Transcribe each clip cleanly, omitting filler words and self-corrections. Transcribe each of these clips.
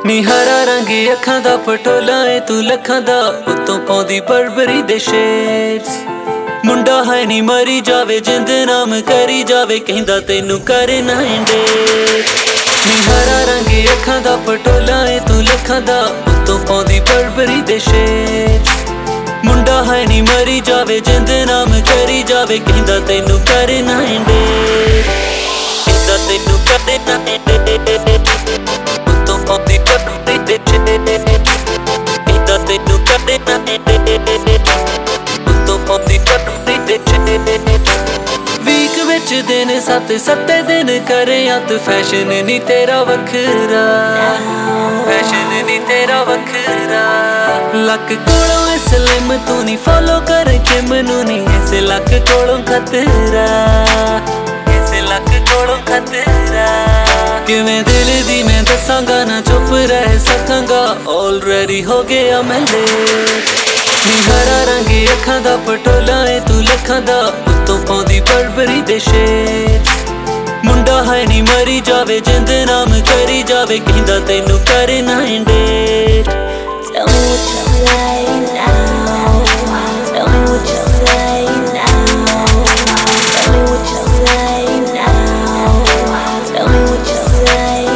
ਨੀ ਹਰਾ ਰੰਗ ਅੱਖਾਂ ਦਾ ਪਟੋਲਾ ਏ ਤੂੰ ਲੱਖਾਂ ਦਾ ਉੱਤੋਂ ਪਾਉਂਦੀ ਬਰਬਰੀ ਦੇ ਸ਼ੇਡਸ ਮੁੰਡਾ ਹੈ ਨੀ ਮਰੀ ਜਾਵੇ ਜਿੰਦ ਨਾਮ ਕਰੀ ਜਾਵੇ ਕਹਿੰਦਾ ਤੈਨੂੰ ਕਰੇ ਨਾ ਇੰਡੇ ਨੀ ਹਰਾ ਰੰਗ ਅੱਖਾਂ ਦਾ ਪਟੋਲਾ ਏ ਤੂੰ ਲੱਖਾਂ ਦਾ ਉੱਤੋਂ ਪਾਉਂਦੀ ਬਰਬਰੀ ਦੇ ਸ਼ੇਡਸ ਮੁੰਡਾ ਹੈ ਨੀ ਮਰੀ ਜਾਵੇ ਜਿੰਦ ਨਾਮ ਕਰੀ ਜਾਵੇ ਕਹਿੰਦਾ ਤੈਨੂੰ ਕਰੇ ਨਾ ਇੰਡੇ ਕਹਿੰਦਾ ਤੈਨੂੰ ਕਰੇ ਨਾ ਇੰਡੇ ਉੱਤੋਂ ਪਾਉਂਦੀ ਬਰਬਰੀ ਦੇ ਸ਼ੇਡਸ ਕਹਿੰਦਾ ਤੈਨੂੰ ਕਰੇ ਨਾ ਇੰਡੇ ਉੱਤੋਂ ਪਾਉਂਦੀ ਬਰਬਰੀ ਦੇ ਸ਼ੇਡਸ ਵੀਕ ਵਿੱਚ ਦਿਨ ਸੱਤ ਦਿਨ ਕਰੇ ਅੱਤ ਫੈਸ਼ਨ ਨੀ ਤੇਰਾ ਵੱਖਰਾ ਫੈਸ਼ਨ ਨੀ ਤੇਰਾ ਵੱਖਰਾ ਲੱਕ ਕੋਲੋਂ ਸਲਿਮ ਤੂੰ ਨੀ ਫੋਲੋ ਕਰ ਕੇ ਮੈਨੂੰ ਨੀ ਇਸੇ ਲੱਕ ਕੋਲੋਂ ਖਤਰਾ ਇਸੇ ਲੱਕ ਕੋਲੋਂ ਖਤਰਾ ਕਿਵੇਂ ਦਿਲ ਦੀ ਮੈਂ ਦੱਸਾਂਗਾ ਨਾ ਚੁੱਪ ਰਹਿ ਸਕਾਂਗਾ ਆਲਰੇਡੀ ਹੋ ਗਿਆ ਮੈਂ ਲੇਟ ਨੀ ਹਰਾ ਰੰਗ ਅੱਖਾਂ ਦਾ ਪਟੋਲਾ ਏ ਤੂੰ ਲੱਖਾਂ ਦਾ ਉੱਤੋਂ ਪਾਉਂਦੀ ਬਰਬਰੀ ਦੇ ਸ਼ੇਡਸ ਮੁੰਡਾ ਹੈ ਨੀ ਮਰੀ ਜਾਵੇ ਜਿੰਦ ਨਾਮ ਕਰੀ ਜਾਵੇ ਕਹਿੰਦਾ ਤੈਨੂੰ ਕਰੇ ਨਾ ਇੰਡੇ Tell me what you say now. Tell me what you say now. Tell me what you say now. Tell me what you say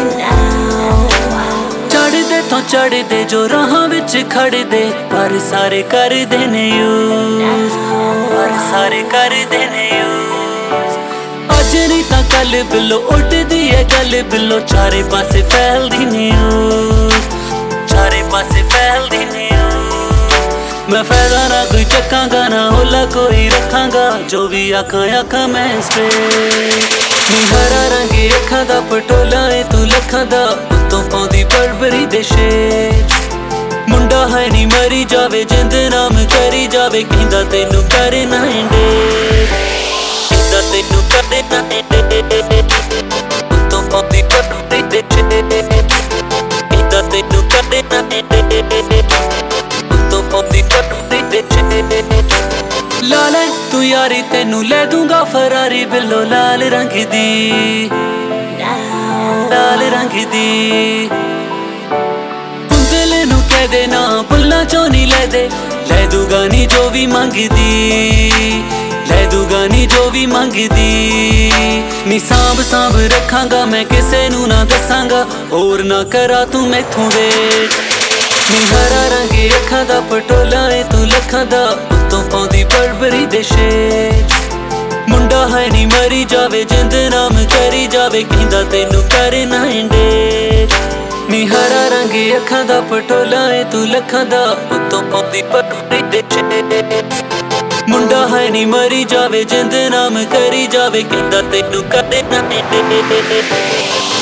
now. ਚੜਦੇ ਤੋਂ ਚੜਦੇ ਜੋ ਰਾਹਾਂ ਵਿੱਚ ਖੜਦੇ ਪਰ ਸਾਰੇ ਕਰਦੇ ਨੇ ਯੂਜ਼ ਪਰ ਸਾਰੇ ਕਰਦੇ ਨੇ ਯੂਜ਼ ਅੱਜ ਨਹੀਂ ਤਾਂ ਕੱਲ ਬਿੱਲੋ ਉੱਡਦੀ ਏ ਗੱਲ ਬਿੱਲੋ ਚਾਰੇ ਪਾਸੇ ਫੈਲਦੀ ਨਿਊਜ਼ ਚਾਰੇ ਪਾਸੇ ਫੈਲਦੀ ਨਿਊਜ਼ ਮੈਂ ਫਾਇਦਾ ਨਾ ਕੋਈ ਚੱਕਾਂਗਾ ਨਾ ਹੋਲਾ ਕੋਈ ਰੱਖਾਂਗਾ ਜੋ ਵੀ ਆਖਾਂ ਮੈਂ ਸਟ੍ਰੇਟ ਨੀ ਹਰਾ ਰੰਗ ਅੱਖਾਂ ਦਾ ਪਟੋਲਾ ਏ ਤੂੰ ਲੱਖਾਂ ਦਾ ਉੱਤੋਂ ਪਾਉਂਦੀ ਬਰਬਰੀ ਦੇ ਸ਼ੇਡਸ ਮੁੰਡਾ ਹੈ ਨੀ ਮਰੀ ਜਾਵੇ ਜਿੰਦ ਨਾਮ ਕਰੀ ਜਾਵੇ ਕਹਿੰਦਾ ਤੈਨੂੰ ਕਰੇ ਨਾ ਇੰਡੇ ਕਹਿੰਦਾ ਤੈਨੂੰ ਕਰੇ ਨਾ ਇੰਡੇ ਉੱਤੋਂ ਪਾਉਂਦੀ ਬਰਬਰੀ ਦੇ ਸ਼ੇਡਸ ਕਹਿੰਦਾ ਤੈਨੂੰ ਕਰੇ ਨਾ ਇੰਡੇ ਉੱਤੋਂ ਪਾਉਂਦੀ ਬਰਬਰੀ ਦੇ ਸ਼ੇਡਸ ਲਾ ਲੈ ਤੂੰ ਯਾਰੀ ਤੈਨੂੰ ਲੈ ਦੂੰਗਾ ਫਰਾਰੀ ਬਿੱਲੋ ਲਾਲ ਰੰਗ ਦੀ ਲਾਲ ਰੰਗ ਦੀ ਦਿਲ ਨੂੰ ਕਹਿ ਦੇ ਨਾ ਬੁੱਲਾਂ ਚੋਂ ਨੀ ਲੈ ਦੂਗਾ ਨੀ ਜੋ ਵੀ ਮੰਗਦੀ ਲੈ ਦੂਗਾ ਨੀ ਜੋ ਵੀ ਮੰਗਦੀ ਨੀ ਸਾਂਭ ਰੱਖਾਂਗਾ ਮੈਂ ਕਿਸੇ ਨੂੰ ਨਾ ਦੱਸਾਂਗਾ ਹੋਰ ਨਾ ਕਰਾ ਤੂੰ ਮੈਥੋਂ ਵੇਟ ਨੀ ਹਰਾ ਰੰਗ ਅੱਖਾਂ ਦਾ ਪਟੋਲਾ ਏ ਤੂੰ ਲੱਖਾਂ ਦਾ ਉੱਤੋਂ ਪਾਉਂਦੀ ਬਰਬਰੀ ਦੇ ਸ਼ੇਡਸ ਮੁੰਡਾ ਹੈ ਨੀ ਮਰੀ ਜਾਵੇ ਜਿੰਦ ਨਾਮ ਕਰੀ ਜਾਵੇ ਕਹਿੰਦਾ ਤੈਨੂੰ ਕਰੇ ਨਾ ਇੰਡੇ ਨੀ ਹਰਾ ਰੰਗ ਅੱਖਾਂ ਦਾ ਪਟੋਲਾ ਏ ਤੂੰ ਲੱਖਾਂ ਦਾ ਉੱਤੋਂ ਪਾਉਂਦੀ ਬਰਬਰੀ ਦੇ ਸ਼ੇਡਸ ਮੁੰਡਾ ਹੈ ਨੀ ਮਰੀ ਜਾਵੇ ਜਿੰਦ ਨਾਮ ਕਰੀ ਜਾਵੇ ਕਹਿੰਦਾ ਤੈਨੂੰ ਕਰੇ ਨਾ ਇੰਡੇ